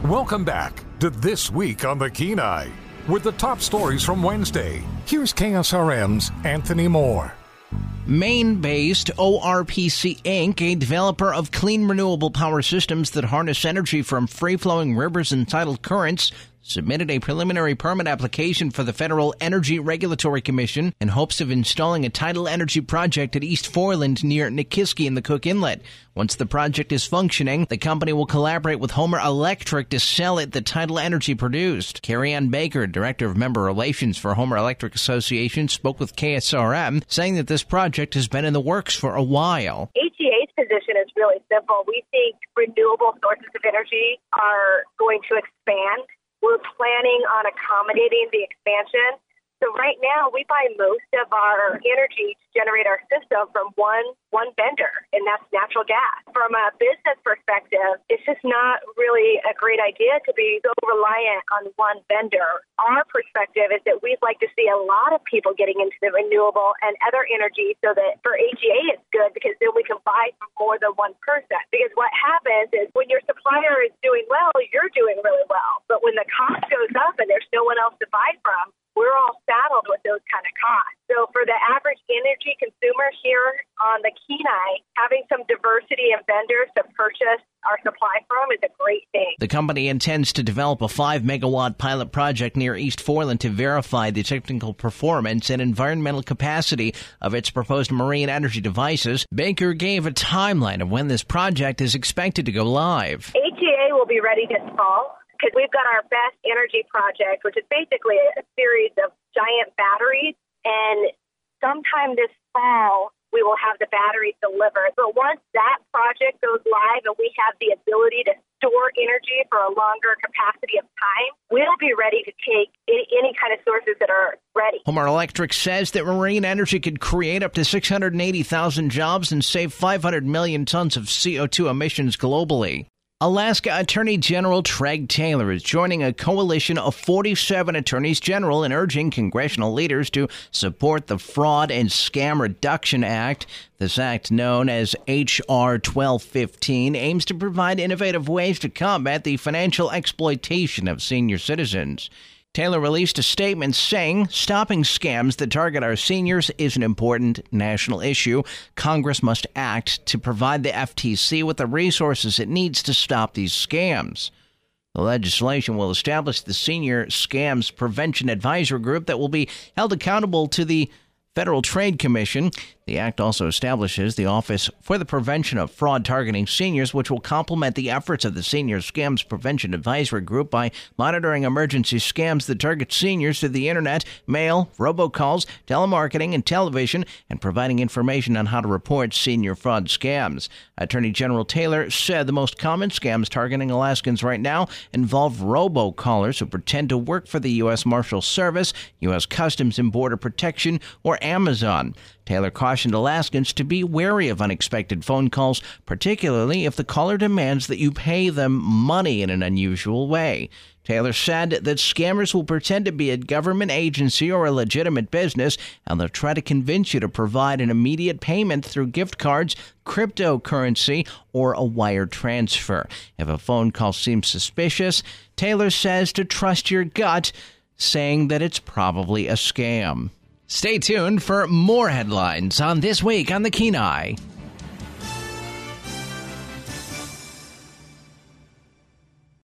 Welcome back to This Week on the Kenai. With the top stories from Wednesday, here's KSRM's Anthony Moore. Maine-based ORPC Inc., a developer of clean renewable power systems that harness energy from free-flowing rivers and tidal currents, submitted a preliminary permit application for the Federal Energy Regulatory Commission in hopes of installing a tidal energy project at East Foreland near Nikiski in the Cook Inlet. Once the project is functioning, the company will collaborate with Homer Electric to sell it the tidal energy produced. Carrie Ann Baker, Director of Member Relations for Homer Electric Association, spoke with KSRM, saying that this project has been in the works for a while. HEA's position is really simple. We think renewable sources of energy are going to expand. We're planning on accommodating the expansion. So right now, we buy most of our energy to generate our system from one vendor, and that's natural gas. From a business perspective, it's just not really a great idea to be so reliant on one vendor. Our perspective is that we'd like to see a lot of people getting into the renewable and other energy so that for HEA it's good because then we can buy from more than one person. Because what happens is when your supplier is doing well, you're doing really well. But when the cost goes up and there's no one else to buy from, we're all saddled with those kind of costs. So for the average energy consumer here on the Kenai, having some diversity of vendors to purchase our supply from is a great thing. The company intends to develop a 5-megawatt pilot project near East Foreland to verify the technical performance and environmental capacity of its proposed marine energy devices. Baker gave a timeline of when this project is expected to go live. HEA will be ready this fall, because we've got our best energy project, which is basically a series of giant batteries. And sometime this fall, we will have the batteries delivered. But once that project goes live and we have the ability to store energy for a longer capacity of time, we'll be ready to take any kind of sources that are ready. Homer Electric says that marine energy could create up to 680,000 jobs and save 500 million tons of CO2 emissions globally. Alaska Attorney General Treg Taylor is joining a coalition of 47 attorneys general in urging congressional leaders to support the Fraud and Scam Reduction Act. This act, known as H.R. 1215, aims to provide innovative ways to combat the financial exploitation of senior citizens. Taylor released a statement saying, stopping scams that target our seniors is an important national issue. Congress must act to provide the FTC with the resources it needs to stop these scams. The legislation will establish the Senior Scams Prevention Advisory Group that will be held accountable to the Federal Trade Commission. The act also establishes the Office for the Prevention of Fraud Targeting Seniors, which will complement the efforts of the Senior Scams Prevention Advisory Group by monitoring emergency scams that target seniors through the internet, mail, robocalls, telemarketing, and television, and providing information on how to report senior fraud scams. Attorney General Taylor said the most common scams targeting Alaskans right now involve robocallers who pretend to work for the U.S. Marshals Service, U.S. Customs and Border Protection, or Amazon. Taylor cautioned Alaskans to be wary of unexpected phone calls, particularly if the caller demands that you pay them money in an unusual way. Taylor said that scammers will pretend to be a government agency or a legitimate business, and they'll try to convince you to provide an immediate payment through gift cards, cryptocurrency, or a wire transfer. If a phone call seems suspicious, Taylor says to trust your gut, saying that it's probably a scam. Stay tuned for more headlines on This Week on the Kenai.